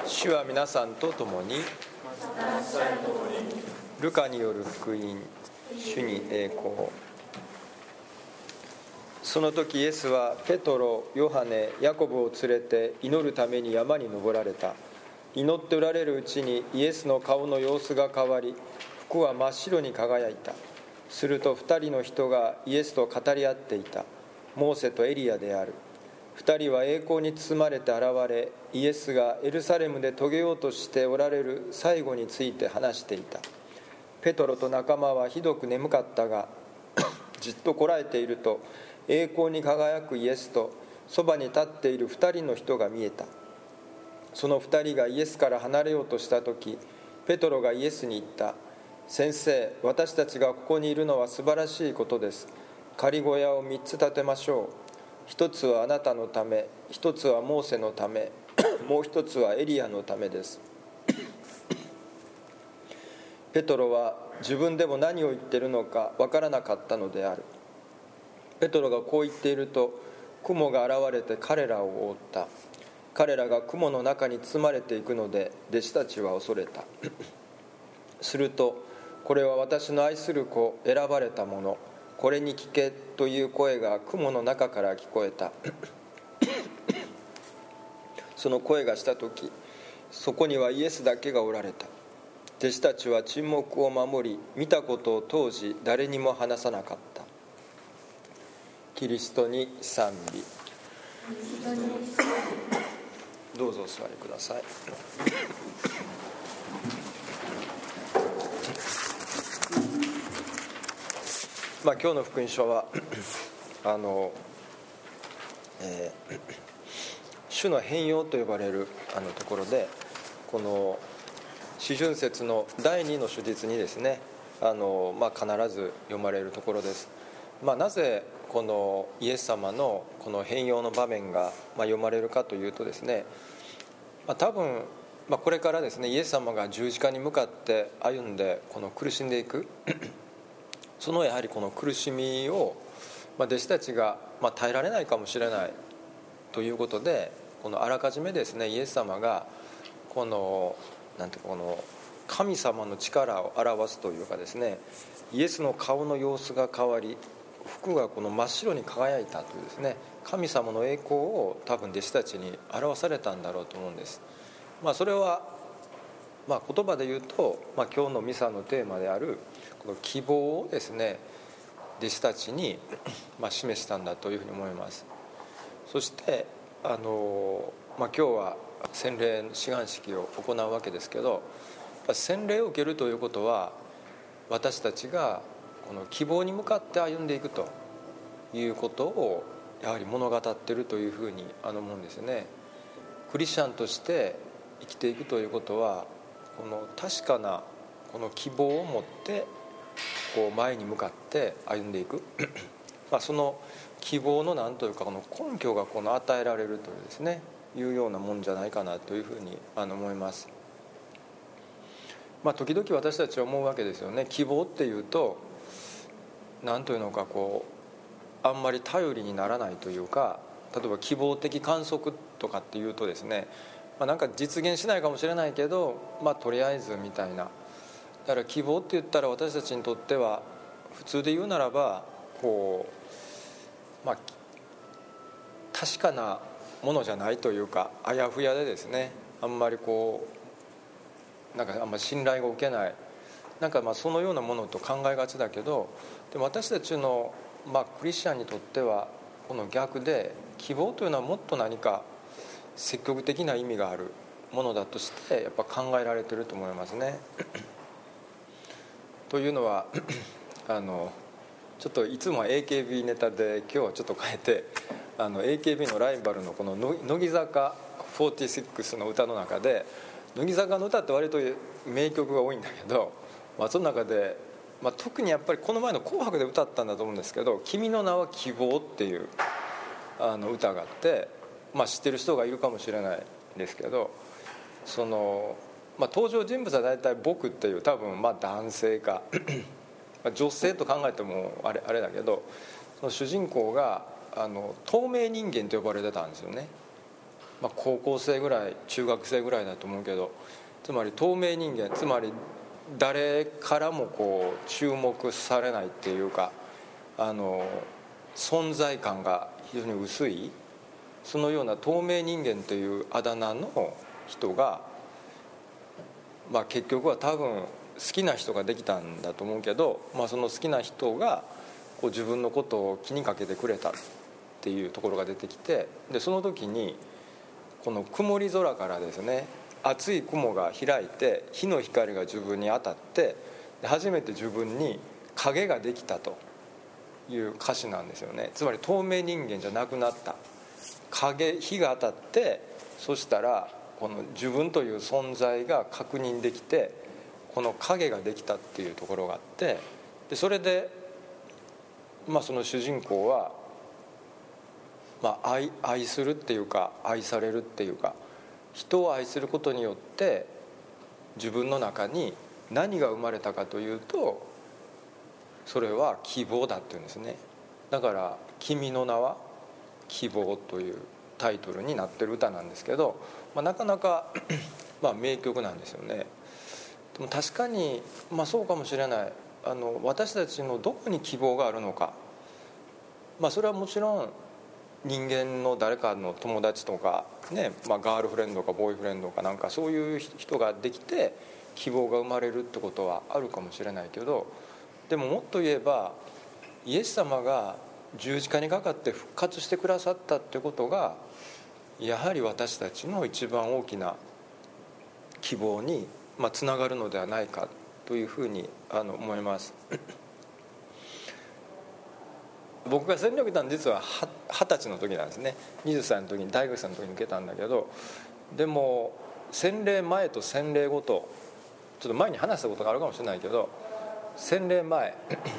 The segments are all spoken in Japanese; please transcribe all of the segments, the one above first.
主は皆さんと共に。ルカによる福音。主に栄光。その時イエスはペトロ、ヨハネ、ヤコブを連れて祈るために山に登られた。祈っておられるうちにイエスの顔の様子が変わり、服は真っ白に輝いた。すると2人の人がイエスと語り合っていた。モーセとエリアである。2人は栄光に包まれて現れ、イエスがエルサレムで遂げようとしておられる最後について話していた。ペトロと仲間はひどく眠かったがじっとこらえていると、栄光に輝くイエスとそばに立っている2人の人が見えた。その2人がイエスから離れようとした時、ペトロがイエスに言った。先生、私たちがここにいるのは素晴らしいことです。仮小屋を3つ建てましょう。一つはあなたのため、一つはモーセのため、もう一つはエリアのためです。ペトロは自分でも何を言っているのかわからなかったのである。ペトロがこう言っていると、雲が現れて彼らを覆った。彼らが雲の中に包まれていくので、弟子たちは恐れた。すると、これは私の愛する子、選ばれた者、これに聞けという声が雲の中から聞こえた。その声がした時、そこにはイエスだけがおられた。弟子たちは沈黙を守り、見たことを当時誰にも話さなかった。キリストに賛美。どうぞお座りください。今日の福音書は主の変容と呼ばれるところで、この四旬節の第2の主日にですね、必ず読まれるところです。なぜこのイエス様のこの変容の場面が読まれるかというとですね、多分これからですね、イエス様が十字架に向かって歩んでこの苦しんでいくそのやはりこの苦しみを弟子たちが耐えられないかもしれないということで、このあらかじめですね、イエス様がこの神様の力を表すというかですね、イエスの顔の様子が変わり、服がこの真っ白に輝いたというですね、神様の栄光を多分弟子たちに表されたんだろうと思うんです。それは言葉で言うと、今日のミサのテーマであるこの希望をですね、弟子たちに示したんだというふうに思います。そして今日は洗礼の志願式を行うわけですけど、洗礼を受けるということは、私たちがこの希望に向かって歩んでいくということをやはり物語っているというふうに思うんですよね。クリスチャンとして生きていくということは、この確かなこの希望を持ってこう前に向かって歩んでいくその希望のなんというか、この根拠がこの与えられるというですね、いうようなもんじゃないかなというふうに思います。時々私たちは思うわけですよね。希望っていうとなんというのか、あんまり頼りにならないというか、例えば希望的観測とかっていうとですね、なんか実現しないかもしれないけど、とりあえずみたいな。だから希望って言ったら、私たちにとっては普通で言うならば確かなものじゃないというか、あやふやでですね、あんまりあんまり信頼が受けない、そのようなものと考えがちだけど、でも私たちのクリスチャンにとってはこの逆で、希望というのはもっと何か積極的な意味があるものだとしてやっぱ考えられていると思いますね。というのはちょっといつもは AKB ネタで、今日はちょっと変えてAKB のライバルのこの乃木坂46の歌の中で、乃木坂の歌って割と名曲が多いんだけど、その中で、特にやっぱりこの前の紅白で歌ったんだと思うんですけど、君の名は希望っていう歌があって、知ってる人がいるかもしれないですけど、登場人物は大体僕っていう、多分男性か女性と考えてもあれだけど、その主人公が透明人間と呼ばれてたんですよね。 高校生ぐらい中学生ぐらいだと思うけど、つまり透明人間、つまり誰からも注目されないっていうか、存在感が非常に薄い、そのような透明人間というあだ名の人が、結局は多分好きな人ができたんだと思うけど、その好きな人が自分のことを気にかけてくれたっていうところが出てきて、でその時にこの曇り空からですね、厚い雲が開いて日の光が自分に当たって、初めて自分に影ができたという歌詞なんですよね。つまり透明人間じゃなくなった、日が当たって、そしたらこの自分という存在が確認できて、この影ができたっていうところがあって、でそれで、その主人公は、愛するっていうか愛されるっていうか、人を愛することによって自分の中に何が生まれたかというと、それは希望だっていうんですね。だから「君の名は希望」というタイトルになってる歌なんですけど、なかなか名曲なんですよね。でも確かにそうかもしれない。私たちのどこに希望があるのか、それはもちろん人間の誰かの友達とかね、ガールフレンドかボーイフレンドかなんかそういう人ができて希望が生まれるってことはあるかもしれないけど、でももっと言えばイエス様が十字架にかかって復活してくださったってことが、やはり私たちの一番大きな希望につながるのではないかというふうに思います。僕が洗礼を受けたのは実は20歳の時なんですね。20歳の時に大学生の時に受けたんだけど、でも洗礼前と洗礼後と、ちょっと前に話したことがあるかもしれないけど、洗礼前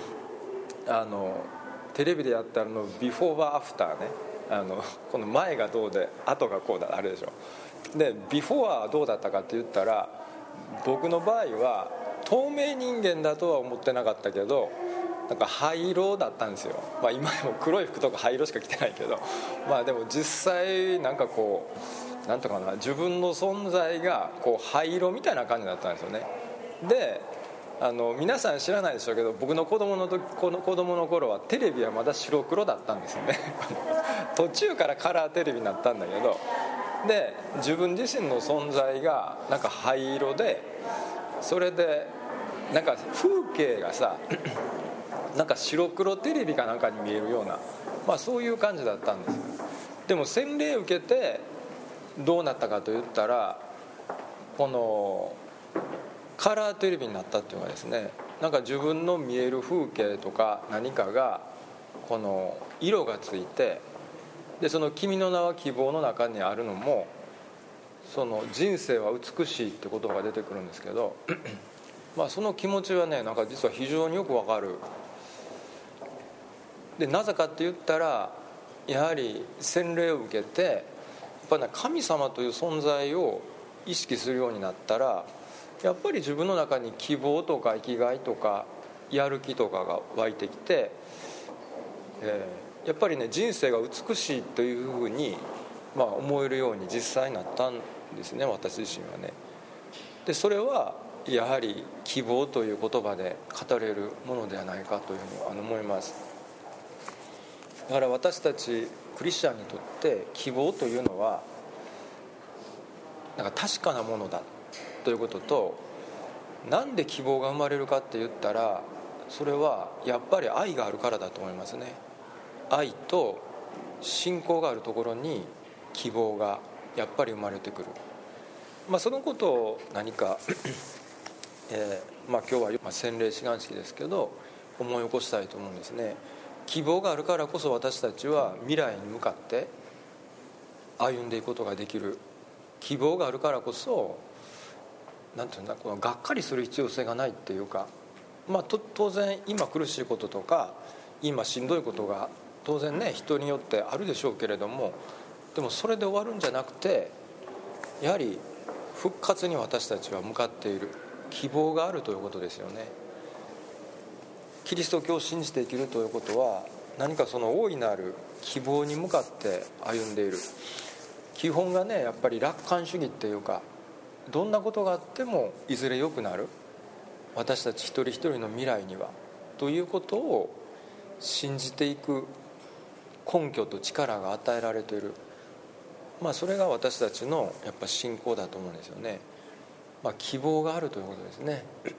テレビでやったビフォーはアフターね、この前がどうで後がこうだあれでしょ。でビフォーはどうだったかって言ったら、僕の場合は透明人間だとは思ってなかったけど、なんか灰色だったんですよ。今でも黒い服とか灰色しか着てないけど、でも実際なんかなんとかな、自分の存在が灰色みたいな感じだったんですよね。で皆さん知らないでしょうけど、僕の子供の頃はテレビはまだ白黒だったんですよね途中からカラーテレビになったんだけど、で自分自身の存在がなんか灰色で、それでなんか風景がさなんか白黒テレビかなんかに見えるような、そういう感じだったんですよ。でも洗礼を受けてどうなったかといったら、このカラーテレビになったっていうのはですね、なんか自分の見える風景とか何かがこの色がついて、でその「君の名は希望」の中にあるのも、その人生は美しいって言葉が出てくるんですけどその気持ちはね、なんか実は非常によくわかる。でなぜかって言ったら、やはり洗礼を受けてやっぱり神様という存在を意識するようになったら、やっぱり自分の中に希望とか生きがいとかやる気とかが湧いてきて、やっぱりね人生が美しいというふうに思えるように実際になったんですね、私自身はね。でそれはやはり希望という言葉で語れるものではないかというふうに思います。だから私たちクリスチャンにとって希望というのはなんか確かなものだということと、なんで希望が生まれるかって言ったら、それはやっぱり愛があるからだと思いますね。愛と信仰があるところに希望がやっぱり生まれてくる。そのことを何か今日は洗礼志願式ですけど思い起こしたいと思うんですね。希望があるからこそ私たちは未来に向かって歩んでいくことができる。希望があるからこそなんていうんだ、このがっかりする必要性がないっていうか、当然今苦しいこととか今しんどいことが当然ね人によってあるでしょうけれども、でもそれで終わるんじゃなくて、やはり復活に私たちは向かっている希望があるということですよね。キリスト教を信じて生きるということは、何かその大いなる希望に向かって歩んでいる。 基本がねやっぱり楽観主義っていうか、どんなことがあってもいずれ良くなる、私たち一人一人の未来にはということを信じていく根拠と力が与えられている、それが私たちのやっぱ信仰だと思うんですよね。希望があるということですね。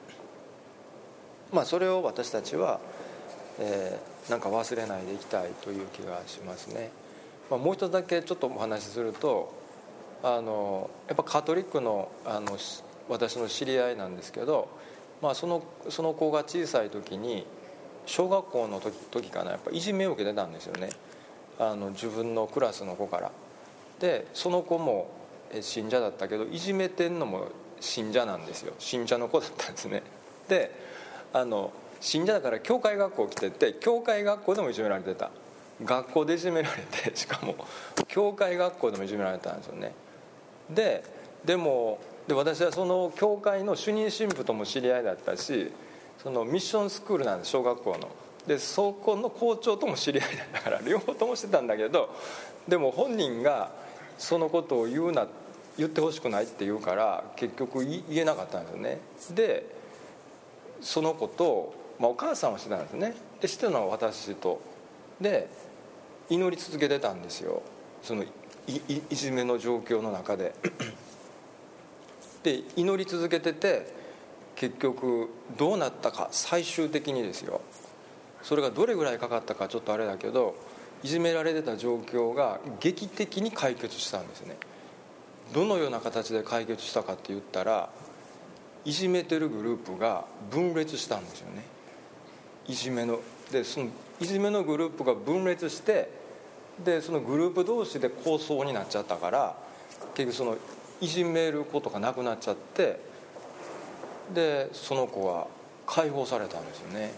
それを私たちは、なんか忘れないでいきたいという気がしますね。もう一つだけちょっとお話しすると、やっぱカトリックの、私の知り合いなんですけど、その子が小さい時に小学校の時かな、やっぱいじめを受けてたんですよね。自分のクラスの子から。でその子も信者だったけど、いじめてんのも信者なんですよ。信者の子だったんですね。で信者だから教会学校来てて、教会学校でもいじめられてた、学校でいじめられて、しかも教会学校でもいじめられたんですよね。で私はその教会の主任神父とも知り合いだったし、そのミッションスクールなんです、小学校の。でそこの校長とも知り合いだったから両方ともしてたんだけど、でも本人がそのことを言ってほしくないって言うから結局言えなかったんですよね。でその子と、お母さんはしてたんですね。でしてたのは私とで祈り続けてたんですよ、その いじめの状況の中で。で祈り続けてて、結局どうなったか、最終的にですよ、それがどれぐらいかかったかちょっとあれだけど、いじめられてた状況が劇的に解決したんですね。どのような形で解決したかって言ったら、いじめてるグループが分裂したんですよね。そのいじめのグループが分裂して、でそのグループ同士で抗争になっちゃったから、結局そのいじめることがなくなっちゃって、でその子は解放されたんですよね、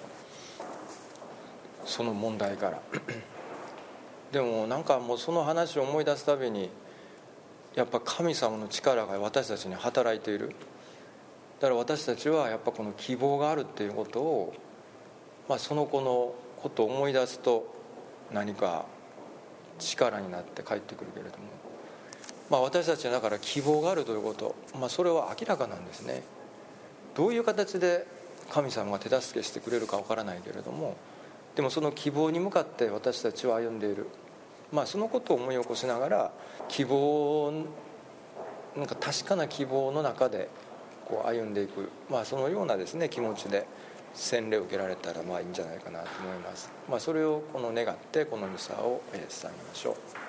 その問題からでもなんかもうその話を思い出すたびに、やっぱ神様の力が私たちに働いている。だから私たちはやっぱこの希望があるっていうことを、その子のことを思い出すと何か力になって帰ってくるけれども、私たちはだから希望があるということ、それは明らかなんですね。どういう形で神様が手助けしてくれるかわからないけれども、でもその希望に向かって私たちは歩んでいる、そのことを思い起こしながら、希望、なんか確かな希望の中でこう歩んでいく、そのようなですね気持ちで洗礼を受けられたらいいんじゃないかなと思います。それを願ってこのミサを捧げましょう。